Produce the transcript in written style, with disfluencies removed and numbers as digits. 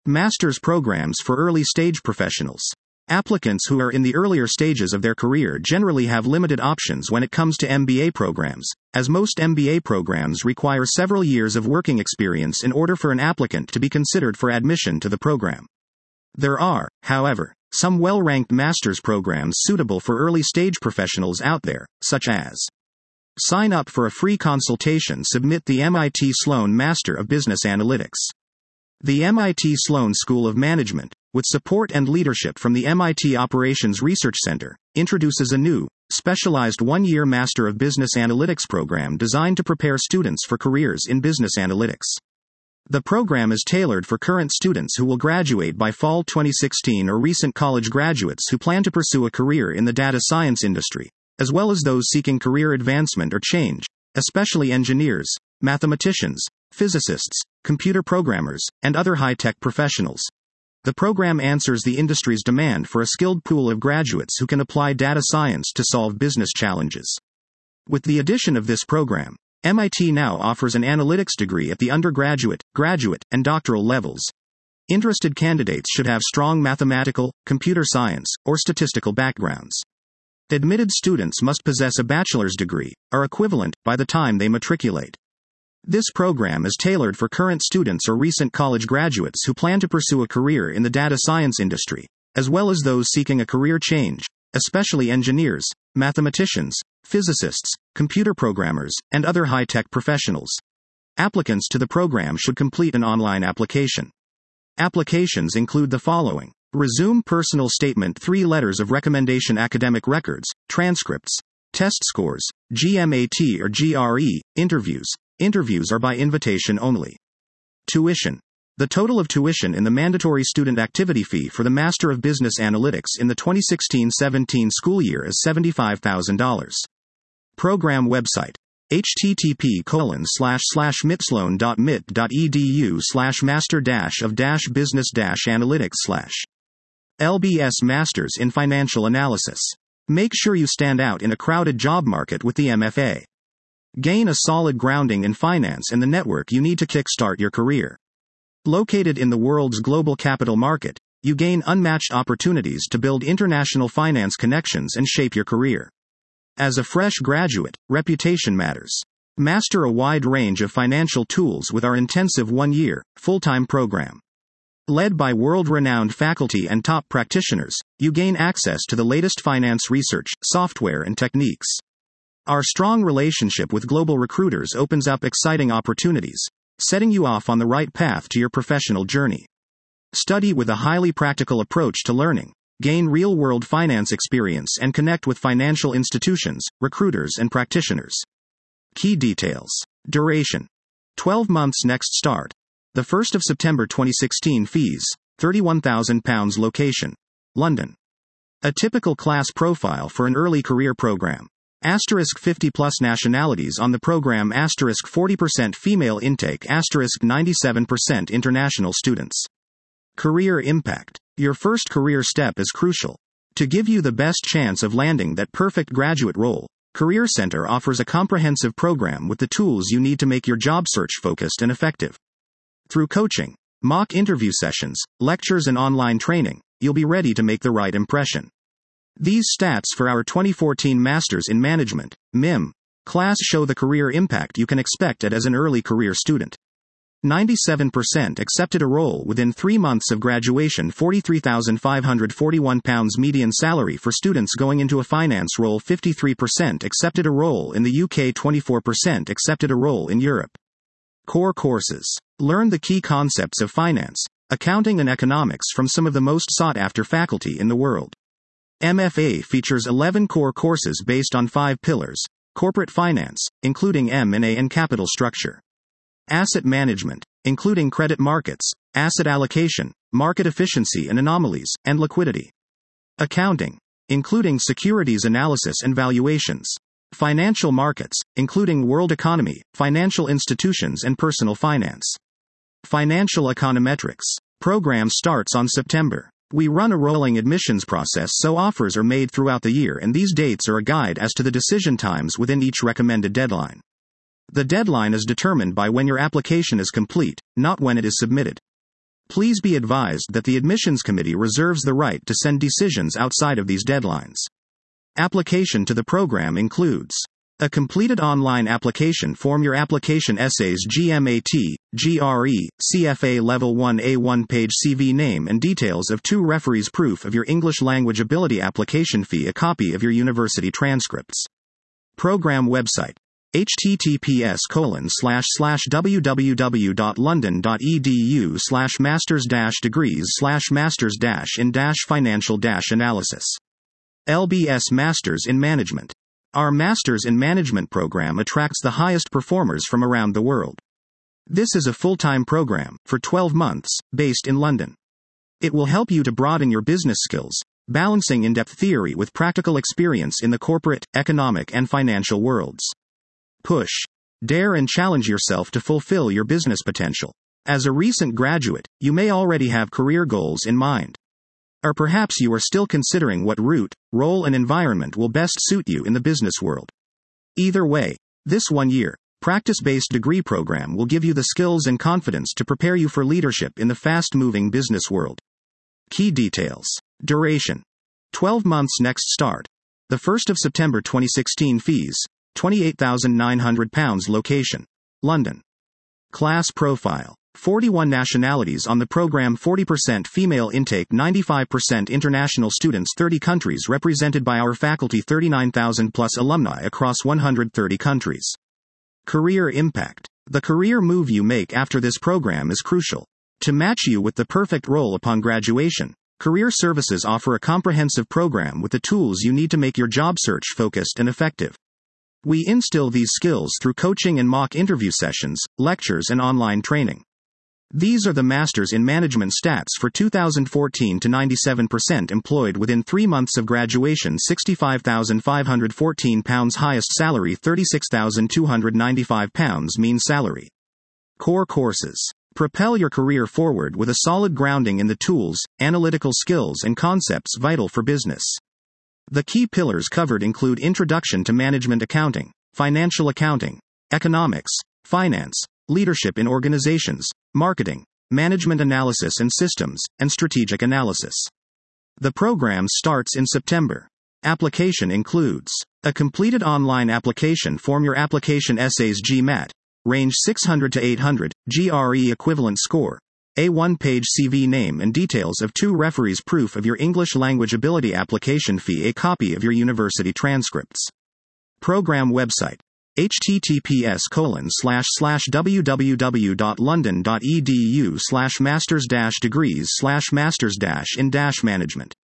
Master's programs for early stage professionals. Applicants who are in the earlier stages of their career generally have limited options when it comes to MBA programs, as most MBA programs require several years of working experience in order for an applicant to be considered for admission to the program. There are, however, some well-ranked master's programs suitable for early stage professionals out there, such as: sign up for a free consultation. Submit the MIT Sloan Master of Business Analytics. The MIT Sloan School of Management, with support and leadership from the MIT Operations Research Center, introduces a new, specialized one-year Master of Business Analytics program designed to prepare students for careers in business analytics. The program is tailored for current students who will graduate by fall 2016 or recent college graduates who plan to pursue a career in the data science industry, as well as those seeking career advancement or change, especially engineers, mathematicians, physicists, computer programmers, and other high-tech professionals. The program answers the industry's demand for a skilled pool of graduates who can apply data science to solve business challenges. With the addition of this program, MIT now offers an analytics degree at the undergraduate, graduate, and doctoral levels. Interested candidates should have strong mathematical, computer science, or statistical backgrounds. Admitted students must possess a bachelor's degree, or equivalent, by the time they matriculate. This program is tailored for current students or recent college graduates who plan to pursue a career in the data science industry, as well as those seeking a career change, especially engineers, mathematicians, physicists, computer programmers, and other high-tech professionals. Applicants to the program should complete an online application. Applications include the following: resume personal statement, 3 letters of recommendation, academic records, transcripts, test scores, GMAT or GRE, interviews. Interviews are by invitation only. Tuition. The total of tuition in the mandatory student activity fee for the Master of Business Analytics in the 2016-17 school year is $75,000. Program website: http://mitsloan.mit.edu/master-of-business-analytics/ LBS Masters in Financial Analysis. Make sure you stand out in a crowded job market with the MFA. Gain a solid grounding in finance and the network you need to kickstart your career. Located in the world's global capital market, you gain unmatched opportunities to build international finance connections and shape your career. As a fresh graduate, reputation matters. Master a wide range of financial tools with our intensive one-year, full-time program. Led by world-renowned faculty and top practitioners, you gain access to the latest finance research, software, and techniques. Our strong relationship with global recruiters opens up exciting opportunities, setting you off on the right path to your professional journey. Study with a highly practical approach to learning, gain real-world finance experience, and connect with financial institutions, recruiters, and practitioners. Key details. Duration: 12 months. Next start: the 1st of September 2016. Fees: £31,000. Location: London. A typical class profile for an early career program. 50+ nationalities on the program. 40% female intake. 97% international students. Career impact. Your first career step is crucial. To give you the best chance of landing that perfect graduate role, Career Center offers a comprehensive program with the tools you need to make your job search focused and effective. Through coaching, mock interview sessions, lectures, and online training, you'll be ready to make the right impression. These stats for our 2014 Masters in Management (MIM) class show the career impact you can expect as an early career student. 97% accepted a role within 3 months of graduation. £43,541 median salary for students going into a finance role. 53% accepted a role in the UK. 24% accepted a role in Europe. Core courses. Learn the key concepts of finance, accounting, and economics from some of the most sought-after faculty in the world. MFA features 11 core courses based on 5 pillars: corporate finance, including M&A and capital structure; asset management, including credit markets, asset allocation, market efficiency and anomalies, and liquidity; accounting, including securities analysis and valuations; financial markets, including world economy, financial institutions, and personal finance; financial econometrics. Program starts on September. We run a rolling admissions process, so offers are made throughout the year, and these dates are a guide as to the decision times within each recommended deadline. The deadline is determined by when your application is complete, not when it is submitted. Please be advised that the admissions committee reserves the right to send decisions outside of these deadlines. Application to the program includes a completed online application form, your application essays, GMAT, GRE, CFA Level 1A1 page, CV name and details of 2 referees, proof of your English language ability, application fee, a copy of your university transcripts. Program website: https://www.london.edu/masters-degrees/masters-in-financial-analysis. LBS Masters in Management. Our Masters in Management program attracts the highest performers from around the world. This is a full-time program, for 12 months, based in London. It will help you to broaden your business skills, balancing in-depth theory with practical experience in the corporate, economic and financial worlds. Push, dare and challenge yourself to fulfill your business potential. As a recent graduate, you may already have career goals in mind. Or perhaps you are still considering what route, role and environment will best suit you in the business world. Either way, this 1-year, practice-based degree program will give you the skills and confidence to prepare you for leadership in the fast-moving business world. Key details. Duration: 12 months. Next start: the 1st of September 2016. Fees: £28,900. Location: London. Class profile: 41 nationalities on the program, 40% female intake, 95% international students, 30 countries represented by our faculty, 39,000 plus alumni across 130 countries. Career impact: the career move you make after this program is crucial. To match you with the perfect role upon graduation, Career Services offer a comprehensive program with the tools you need to make your job search focused and effective. We instill these skills through coaching and mock interview sessions, lectures and online training. These are the Masters in Management stats for 2014 to 97% employed within 3 months of graduation, £65,514 highest salary, £36,295 mean salary. Core courses. Propel your career forward with a solid grounding in the tools, analytical skills and concepts vital for business. The key pillars covered include Introduction to Management Accounting, Financial Accounting, Economics, Finance, Leadership in Organizations, Marketing, Management Analysis and Systems, and Strategic Analysis. The program starts in September. Application includes a completed online application form, your application essays, GMAT, range 600 to 800, GRE equivalent score, A1 page, CV name and details of 2 referees, proof of your English language ability, application fee, a copy of your university transcripts. Program website: https://www.london.edu/masters-degrees/masters-in-management.